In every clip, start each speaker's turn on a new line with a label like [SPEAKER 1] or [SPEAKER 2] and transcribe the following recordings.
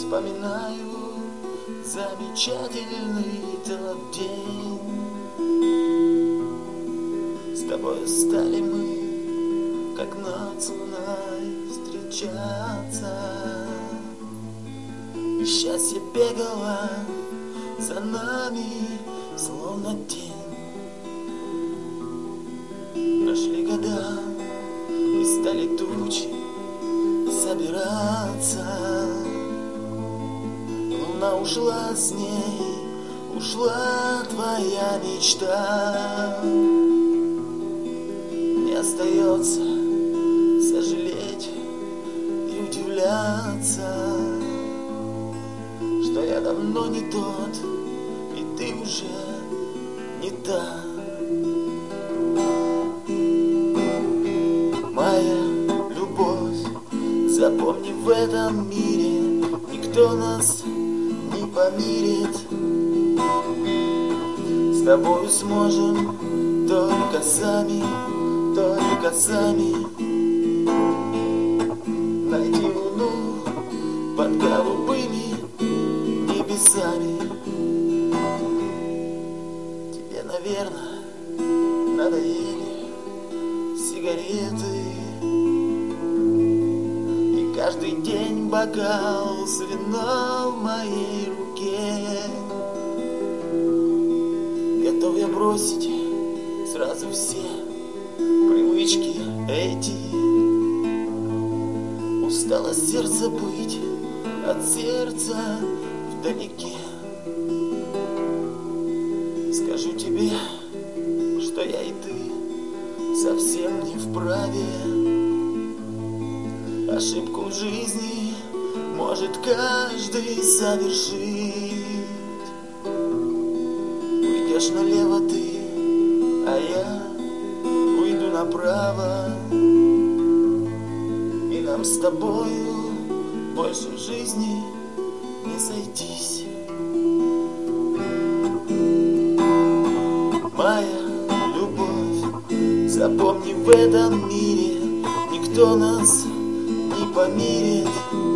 [SPEAKER 1] Вспоминаю замечательный тот день. С тобой стали мы, как над луной, встречаться. И счастье бегало за нами, словно тень. Но шли года, и стали тучи собираться. Луна ушла с ней, ушла твоя мечта. Не остается сожалеть и удивляться, что я давно не тот, и ты уже не та. Моя любовь, запомни, в этом мире никто нас не помирит. С тобою сможем только сами найти луну под голубыми небесами. Тебе, наверное, надоели сигареты, и каждый день бокал с вином в моей руке. Готов я бросить сразу все привычки эти. Устало сердце быть от сердца вдалеке. Скажу тебе, что я и ты совсем не вправе. Ошибку в жизни может каждый совершить. Уйдешь налево ты, а я уйду направо, и нам с тобою больше в жизни не сойтись. Моя любовь, запомни, в этом мире никто нас не помирит.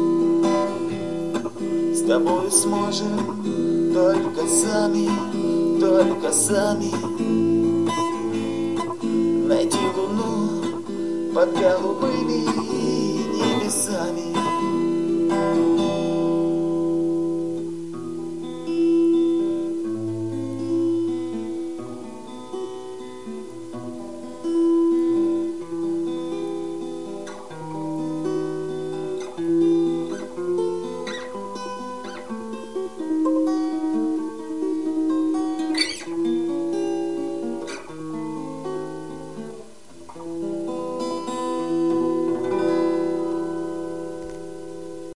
[SPEAKER 1] С тобою сможем только сами найти луну под голубыми небесами.